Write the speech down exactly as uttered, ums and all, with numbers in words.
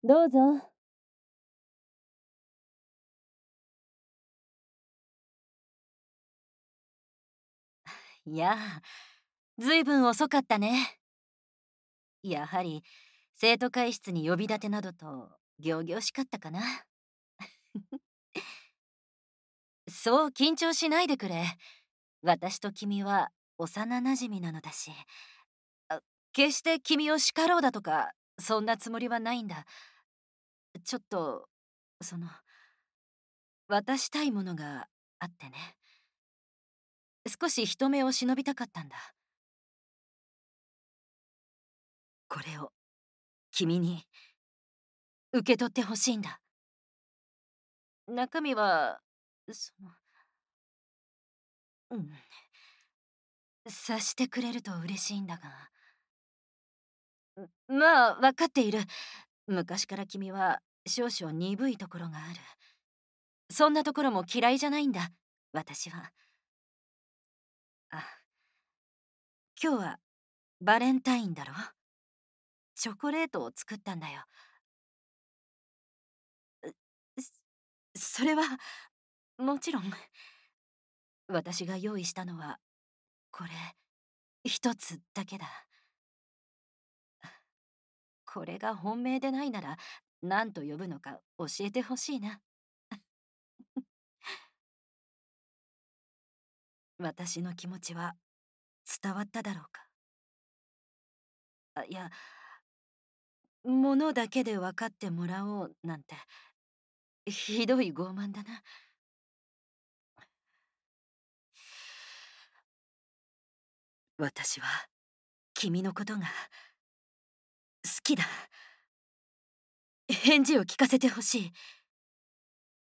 どうぞ。 いやあ、ずいぶん遅かったね。やはり生徒会室に呼び立てなどと仰々しかったかな。そう緊張しないでくれ。私と君は幼馴染なのだし。あ、決して君を叱ろうだとかそんなつもりはないんだ。ちょっとその渡したいものがあってね。少し人目を忍びたかったんだ。これを君に受け取ってほしいんだ。中身はそのうん、察してくれると嬉しいんだが。まあ分かっている。昔から君は少々鈍いところがある。そんなところも嫌いじゃないんだ、私は。あ、今日はバレンタインだろ。チョコレートを作ったんだよ。そそれはもちろん。私が用意したのはこれ一つだけだ。これが本命でないなら何と呼ぶのか教えてほしいな。私の気持ちは伝わっただろうか。あ、いや、物だけで分かってもらおうなんてひどい傲慢だな。私は君のことが好きだ。返事を聞かせてほしい。